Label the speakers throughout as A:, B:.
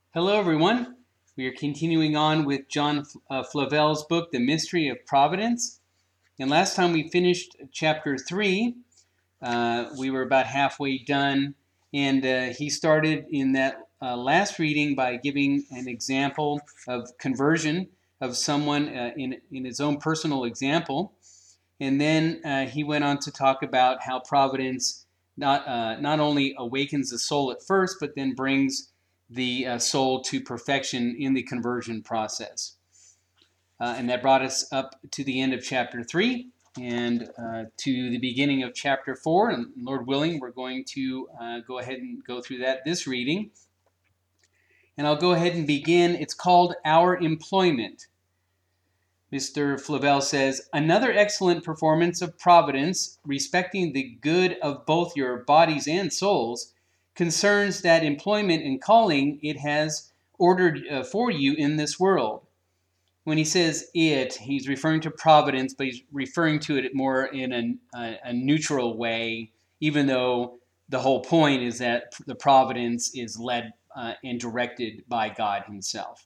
A: Hello, everyone. We are continuing on with John Flavel's book, The Mystery of Providence. And last time we finished chapter 3. We were about halfway done. And he started in that last reading by giving an example of conversion of someone in his own personal example. And then he went on to talk about how Providence not only awakens the soul at first, but then brings the soul to perfection in the conversion process. And that brought us up to the end of chapter 3 and to the beginning of chapter 4. And Lord willing, we're going to go ahead and go through this reading. And I'll go ahead and begin. It's called Our Employment. Mr. Flavel says, another excellent performance of Providence respecting the good of both your bodies and souls concerns that employment and calling it has ordered for you in this world. When he says it, he's referring to providence, but he's referring to it more in a neutral way, even though the whole point is that the providence is led and directed by God himself.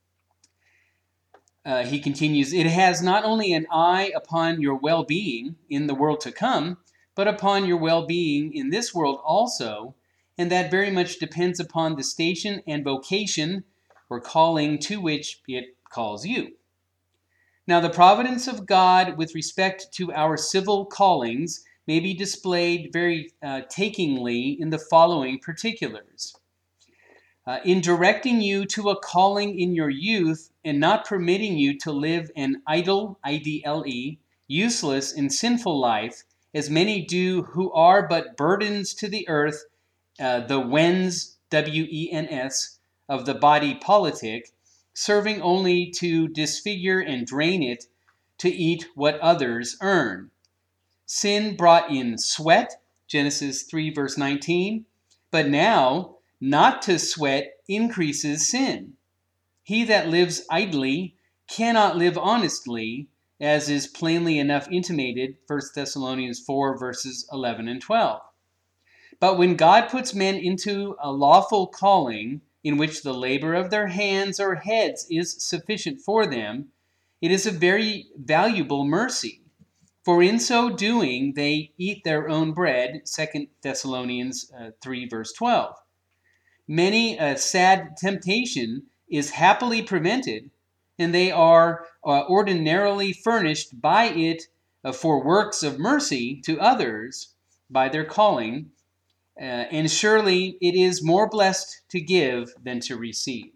A: He continues, it has not only an eye upon your well-being in the world to come, but upon your well-being in this world also, and that very much depends upon the station and vocation or calling to which it calls you. Now, the providence of God with respect to our civil callings may be displayed very takingly in the following particulars. In directing you to a calling in your youth and not permitting you to live an idle, I-D-L-E, useless and sinful life, as many do who are but burdens to the earth, the wens, W-E-N-S, of the body politic, serving only to disfigure and drain it, to eat what others earn. Sin brought in sweat, Genesis 3 verse 19, but now not to sweat increases sin. He that lives idly cannot live honestly, as is plainly enough intimated, 1 Thessalonians 4 verses 11 and 12. But when God puts men into a lawful calling, in which the labor of their hands or heads is sufficient for them, it is a very valuable mercy. For in so doing, they eat their own bread, 2 Thessalonians 3 verse 12. Many a sad temptation is happily prevented, and they are ordinarily furnished by it for works of mercy to others by their calling, and surely it is more blessed to give than to receive.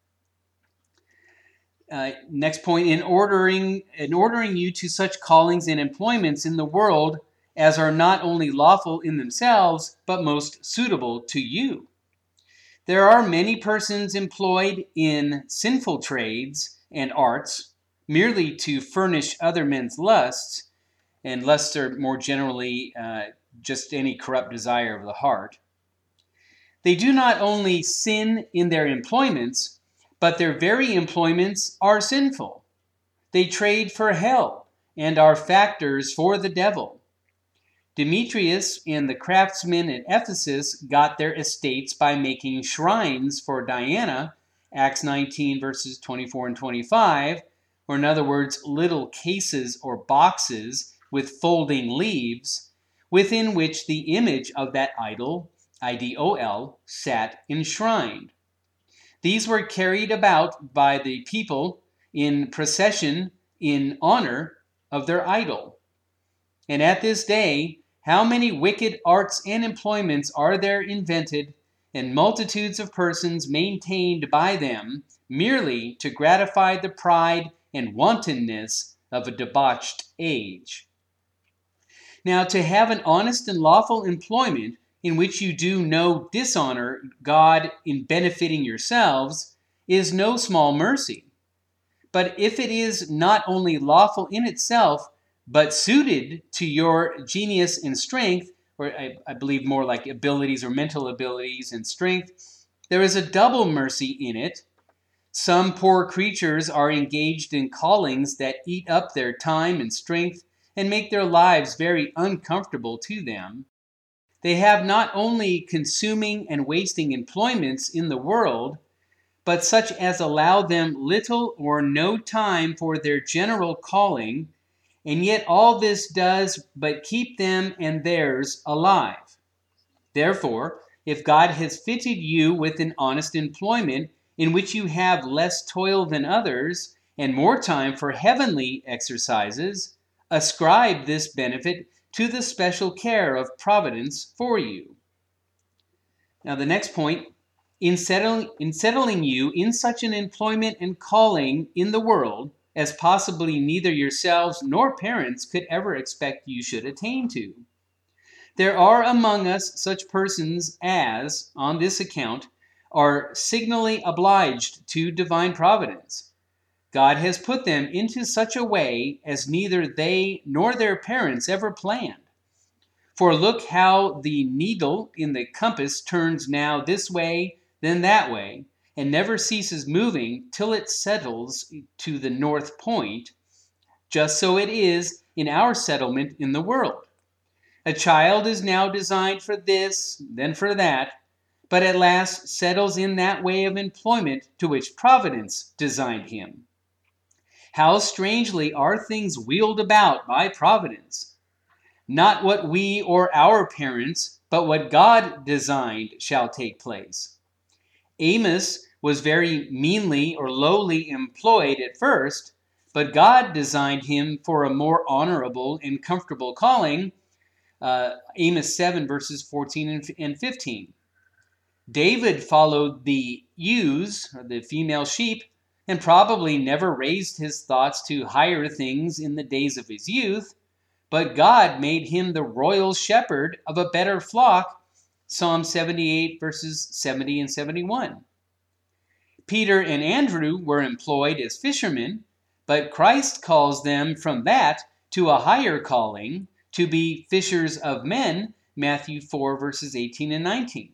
A: Next point, in ordering you to such callings and employments in the world as are not only lawful in themselves, but most suitable to you. There are many persons employed in sinful trades and arts merely to furnish other men's lusts, and lusts are more generally just any corrupt desire of the heart. They do not only sin in their employments, but their very employments are sinful. They trade for hell and are factors for the devil. Demetrius and the craftsmen at Ephesus got their estates by making shrines for Diana, Acts 19 verses 24 and 25, or in other words, little cases or boxes with folding leaves, within which the image of that idol, I-D-O-L, sat enshrined. These were carried about by the people in procession in honor of their idol. And at this day, how many wicked arts and employments are there invented, and multitudes of persons maintained by them, merely to gratify the pride and wantonness of a debauched age. Now, to have an honest and lawful employment in which you do no dishonor God in benefiting yourselves is no small mercy. But if it is not only lawful in itself, but suited to your genius and strength, or I believe more like abilities or mental abilities and strength, there is a double mercy in it. Some poor creatures are engaged in callings that eat up their time and strength and make their lives very uncomfortable to them. They have not only consuming and wasting employments in the world, but such as allow them little or no time for their general calling, and yet all this does but keep them and theirs alive. Therefore, if God has fitted you with an honest employment in which you have less toil than others, and more time for heavenly exercises, ascribe this benefit to the special care of providence for you. Now the next point, in settling you in such an employment and calling in the world as possibly neither yourselves nor parents could ever expect you should attain to. There are among us such persons as, on this account, are signally obliged to divine providence. God has put them into such a way as neither they nor their parents ever planned. For look how the needle in the compass turns now this way, then that way, and never ceases moving till it settles to the north point. Just so it is in our settlement in the world. A child is now designed for this, then for that, but at last settles in that way of employment to which Providence designed him. How strangely are things wheeled about by Providence! Not what we or our parents, but what God designed shall take place. Amos was very meanly or lowly employed at first, but God designed him for a more honorable and comfortable calling. Amos 7 verses 14 and 15. David followed the ewes, or the female sheep, and probably never raised his thoughts to higher things in the days of his youth, but God made him the royal shepherd of a better flock, Psalm 78 verses 70 and 71. Peter and Andrew were employed as fishermen, but Christ calls them from that to a higher calling, to be fishers of men, Matthew 4 verses 18 and 19.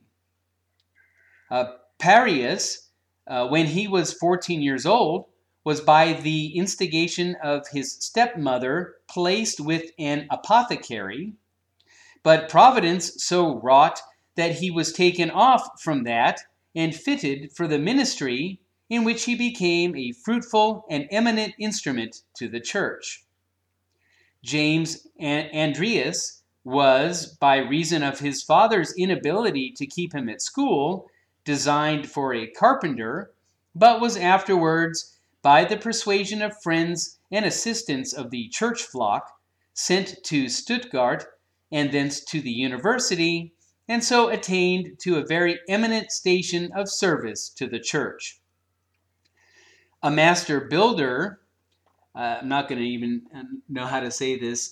A: Parius, when he was 14 years old, was by the instigation of his stepmother placed with an apothecary, but Providence so wrought that he was taken off from that and fitted for the ministry, in which he became a fruitful and eminent instrument to the church. James Andreas was, by reason of his father's inability to keep him at school, designed for a carpenter, but was afterwards, by the persuasion of friends and assistants of the church flock, sent to Stuttgart and thence to the university, and so attained to a very eminent station of service to the church. A master builder, I'm not going to even know how to say this,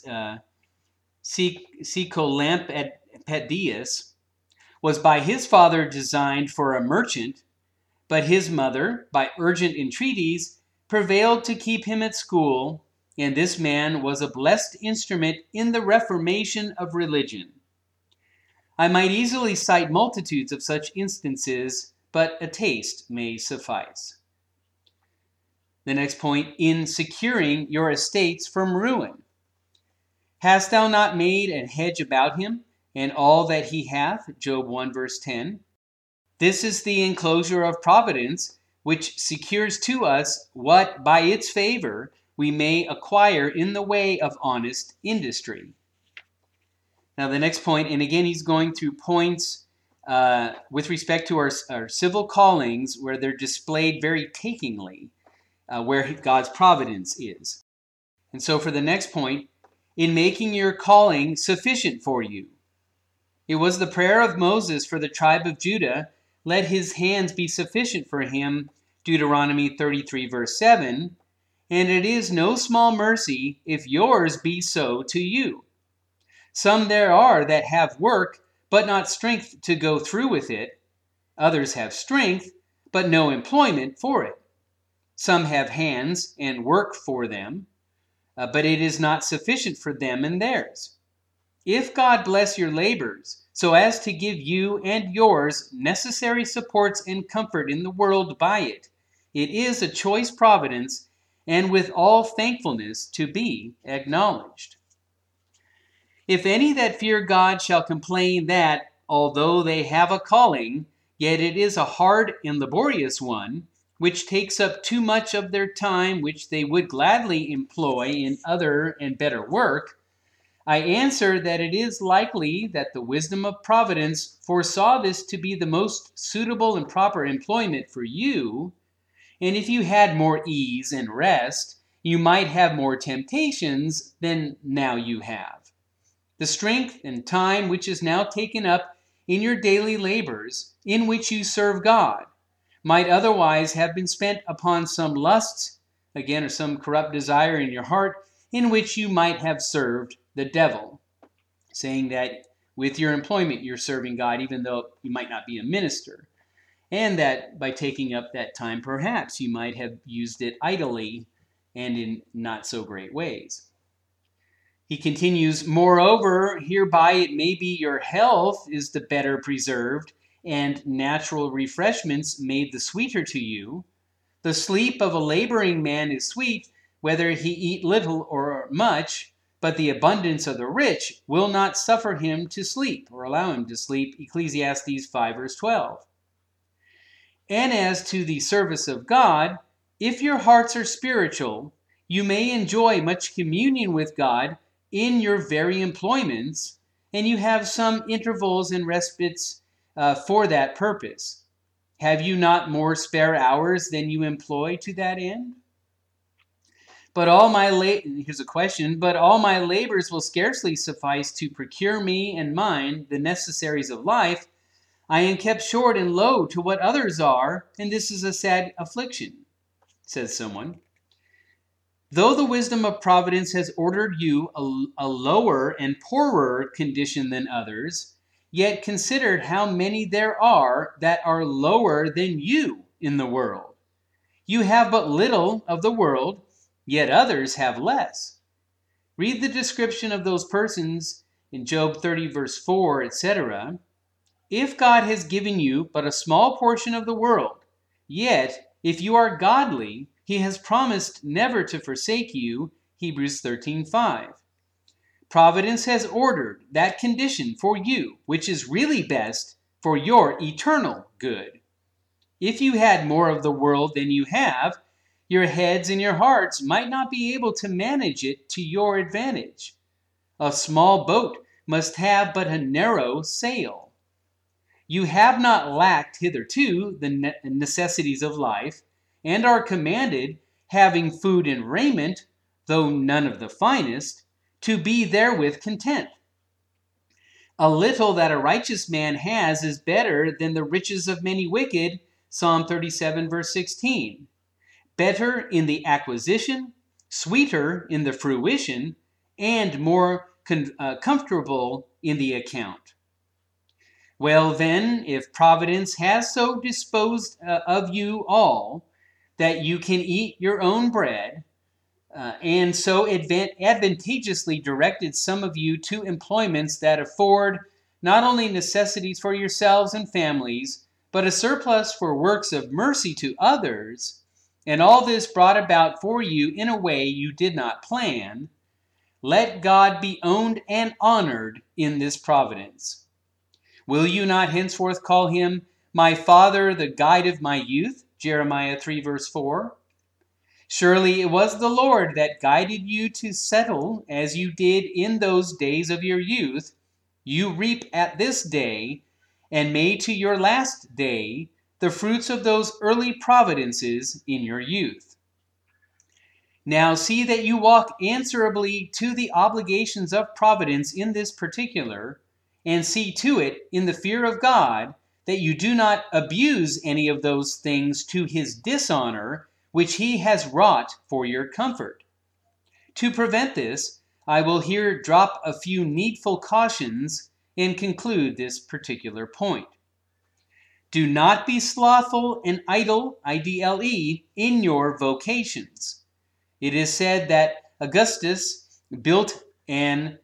A: Sicolampadius, was by his father designed for a merchant, but his mother, by urgent entreaties, prevailed to keep him at school, and this man was a blessed instrument in the reformation of religion. I might easily cite multitudes of such instances, but a taste may suffice. The next point, in securing your estates from ruin. Hast thou not made a hedge about him, and all that he hath? Job 1 verse 10. This is the enclosure of providence, which secures to us what, by its favor, we may acquire in the way of honest industry. Now the next point, and again he's going through points with respect to our civil callings where they're displayed very takingly, where God's providence is. And so for the next point, in making your calling sufficient for you. It was the prayer of Moses for the tribe of Judah, let his hands be sufficient for him, Deuteronomy 33 verse 7, and it is no small mercy if yours be so to you. Some there are that have work, but not strength to go through with it. Others have strength, but no employment for it. Some have hands and work for them, but it is not sufficient for them and theirs. If God bless your labors, so as to give you and yours necessary supports and comfort in the world by it, it is a choice providence, and with all thankfulness to be acknowledged. If any that fear God shall complain that, although they have a calling, yet it is a hard and laborious one, which takes up too much of their time, which they would gladly employ in other and better work, I answer that it is likely that the wisdom of providence foresaw this to be the most suitable and proper employment for you, and if you had more ease and rest, you might have more temptations than now you have. The strength and time which is now taken up in your daily labors, in which you serve God, might otherwise have been spent upon some lusts, again, or some corrupt desire in your heart, in which you might have served the devil. Saying that with your employment you're serving God, even though you might not be a minister. And that by taking up that time, perhaps you might have used it idly and in not so great ways. He continues, moreover, hereby it may be your health is the better preserved, and natural refreshments made the sweeter to you. The sleep of a laboring man is sweet, whether he eat little or much, but the abundance of the rich will not suffer him to sleep, or allow him to sleep. Ecclesiastes 5 verse 12. And as to the service of God, if your hearts are spiritual, you may enjoy much communion with God in your very employments, and you have some intervals and respites for that purpose. Have you not more spare hours than you employ to that end? Here's a question, but all my labors will scarcely suffice to procure me and mine the necessaries of life. I am kept short and low to what others are, and this is a sad affliction, says someone. Though the wisdom of providence has ordered you a lower and poorer condition than others, yet consider how many there are that are lower than you in the world. You have but little of the world, yet others have less. Read the description of those persons in Job 30 verse 4, etc. If God has given you but a small portion of the world, yet if you are godly, he has promised never to forsake you, Hebrews 13:5. Providence has ordered that condition for you, which is really best for your eternal good. If you had more of the world than you have, your heads and your hearts might not be able to manage it to your advantage. A small boat must have but a narrow sail. You have not lacked hitherto the necessities of life, and are commanded, having food and raiment, though none of the finest, to be therewith content. A little that a righteous man has is better than the riches of many wicked, Psalm 37 verse 16. Better in the acquisition, sweeter in the fruition, and more comfortable in the account. Well then, if Providence has so disposed of you all, that you can eat your own bread, and so advantageously directed some of you to employments that afford not only necessities for yourselves and families, but a surplus for works of mercy to others, and all this brought about for you in a way you did not plan, let God be owned and honored in this providence. Will you not henceforth call him my Father, the guide of my youth? Jeremiah 3 verse 4. Surely it was the Lord that guided you to settle as you did in those days of your youth. You reap at this day, and may to your last day, the fruits of those early providences in your youth. Now see that you walk answerably to the obligations of providence in this particular, and see to it in the fear of God that you do not abuse any of those things to his dishonor, which he has wrought for your comfort. To prevent this, I will here drop a few needful cautions and conclude this particular point. Do not be slothful and idle, IDLE, in your vocations. It is said that Augustus built an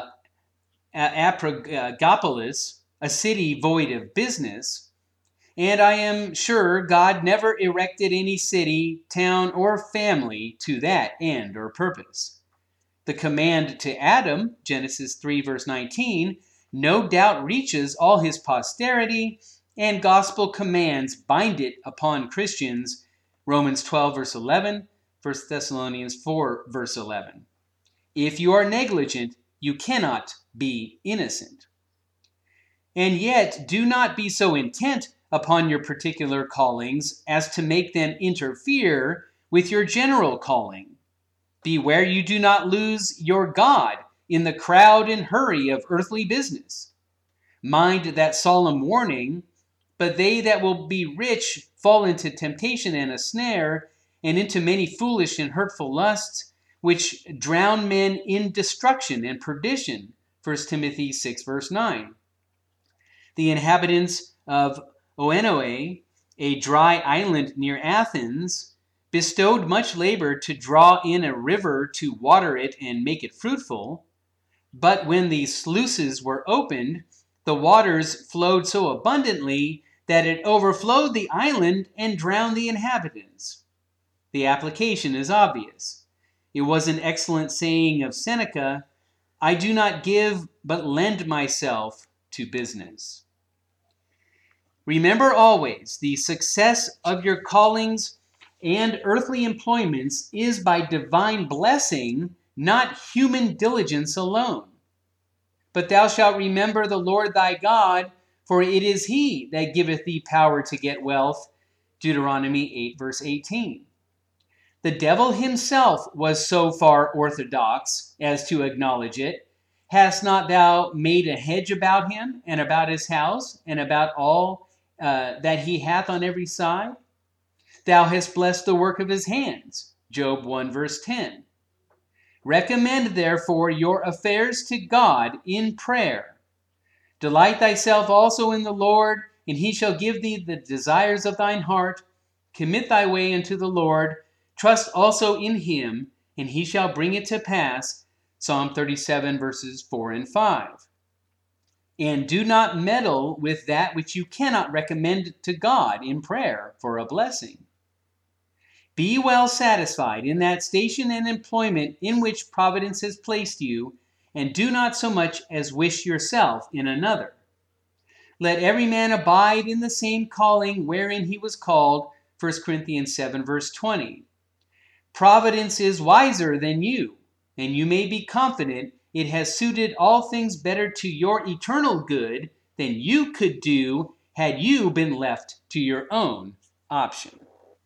A: Areopagus, a city void of business, and I am sure God never erected any city, town, or family to that end or purpose. The command to Adam, Genesis 3 verse 19, no doubt reaches all his posterity, and gospel commands bind it upon Christians Romans 12, verse 11, 1 Thessalonians 4, verse 11. If you are negligent, you cannot be innocent. And yet, do not be so intent upon your particular callings as to make them interfere with your general calling. Beware you do not lose your God in the crowd and hurry of earthly business. Mind that solemn warning, but they that will be rich fall into temptation and a snare, and into many foolish and hurtful lusts, which drown men in destruction and perdition. 1 Timothy 6, verse 9. The inhabitants of Oenoe, a dry island near Athens, bestowed much labor to draw in a river to water it and make it fruitful. But when the sluices were opened, the waters flowed so abundantly that it overflowed the island and drowned the inhabitants. The application is obvious. It was an excellent saying of Seneca, I do not give, but lend myself to business. Remember always, the success of your callings and earthly employments is by divine blessing, not human diligence alone. But thou shalt remember the Lord thy God, for it is he that giveth thee power to get wealth. Deuteronomy 8, verse 18. The devil himself was so far orthodox as to acknowledge it. Hast not thou made a hedge about him, and about his house, and about all that he hath on every side? Thou hast blessed the work of his hands. Job 1, verse 10. Recommend therefore your affairs to God in prayer. Delight thyself also in the Lord, and he shall give thee the desires of thine heart. Commit thy way unto the Lord. Trust also in him, and he shall bring it to pass. Psalm 37, verses 4 and 5. And do not meddle with that which you cannot recommend to God in prayer for a blessing. Be well satisfied in that station and employment in which Providence has placed you, and do not so much as wish yourself in another. Let every man abide in the same calling wherein he was called, 1 Corinthians 7, verse 20. Providence is wiser than you, and you may be confident it has suited all things better to your eternal good than you could do had you been left to your own option.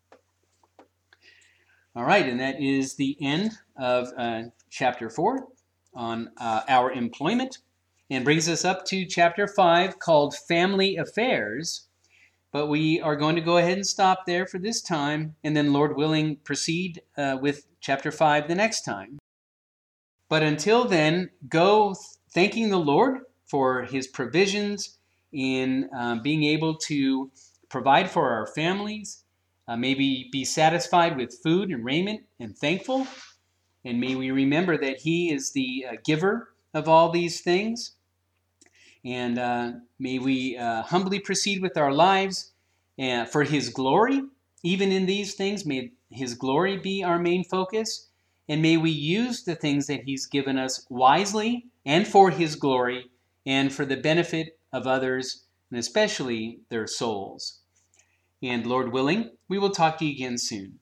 A: All right, and that is the end of chapter 4 on our employment, and brings us up to chapter 5 called Family Affairs. But we are going to go ahead and stop there for this time, and then, Lord willing, proceed with chapter 5 the next time. But until then, go thanking the Lord for his provisions in being able to provide for our families. Maybe be satisfied with food and raiment and thankful. And may we remember that he is the giver of all these things. And may we humbly proceed with our lives for his glory. Even in these things, may his glory be our main focus. And may we use the things that he's given us wisely and for his glory and for the benefit of others, and especially their souls. And Lord willing, we will talk to you again soon.